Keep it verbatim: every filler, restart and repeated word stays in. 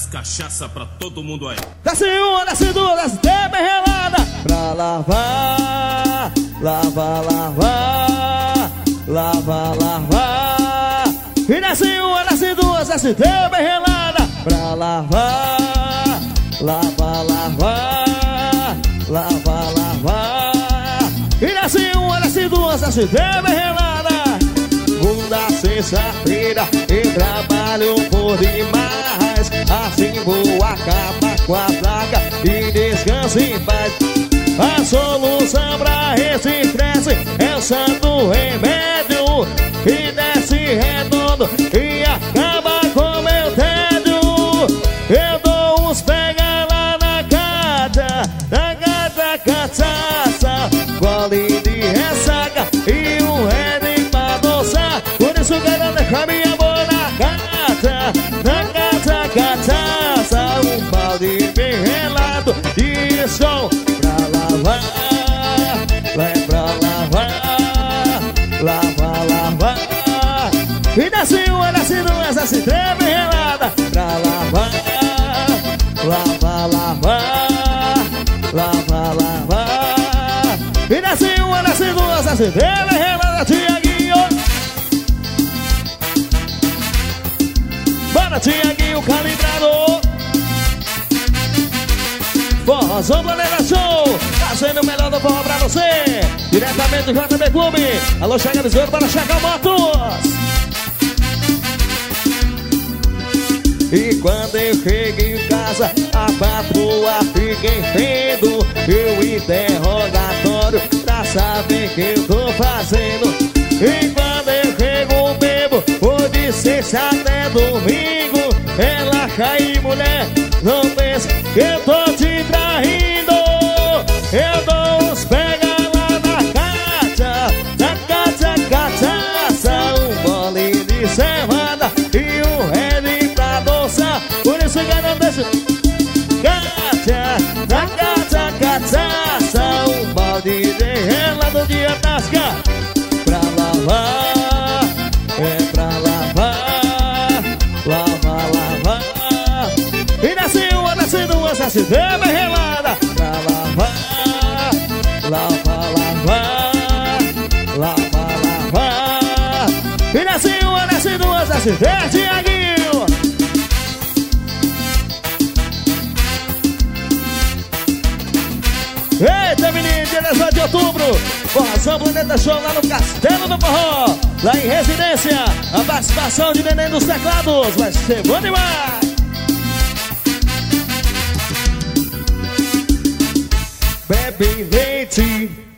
das cachaça pra todo mundo aí. Desce uma, desce duas, desce três, bem relada. Pra lavar, lavar, lavar, lavar, lavar. E desce uma, desce duas, desce três, bem relada. Pra lavar, lavar, lavar, lavar, lavar. E desce uma, desce duas, desce três, bem relada. Segunda, sexta-feira eu trabalho por demais. Assim vou acabar com a placa e descanso em paz. A solução pra esse estresse é o santo remédio. E desce redondo e acaba com meu tédio. Eu dou uns pega lá na cata, na cata cachaça, gole de ressaca e um Red pra adoçar. Por isso quero deixar minha boa na cata, na cata cachaça, um balde bem relado de sol pra lavar, vai pra lavar, lavar, lavar. E desce uma, desce duas, desce três, bem relada pra lavar, lavar, lavar, lavar, lavar. E desce uma, desce duas, desce três, bem relada, Tiaguinho. Bora, Tiaguinho, calibrado. Forrozão Planeta Show, fazendo o melhor do forró pra você. Diretamente do J B Clube. Alô, chega Besouro, para chegar motos. E quando eu chego em casa, a patroa fica enchendo meu interrogatório pra saber o que eu tô fazendo. E quando eu chego bebo, vou de sexta até domingo. Ela cai, mulher, não pensa que eu tô te traindo. Eu dou uns pega lá na cacha, na cacha, cachaça, um bole de cevada e um Red pra adoçar. Por isso que eu não deixo. Cacha, na cacha, cachaça, um balde de relado de atasca. Pra lavar, é pra lavar, lavar, lavar. E desce uma, desce duas, desce três, bem relada. Pra lavar, lavar, lavar, lavar, lavar. E desce uma, desce duas, desce três, Tiaguinho. Eita, menino, dia dezoito de outubro, Forrozão Planeta Show lá no Castelo do Forró, lá em Residência. A participação de Neném dos Teclados vai ser bom demais. Bebe leite.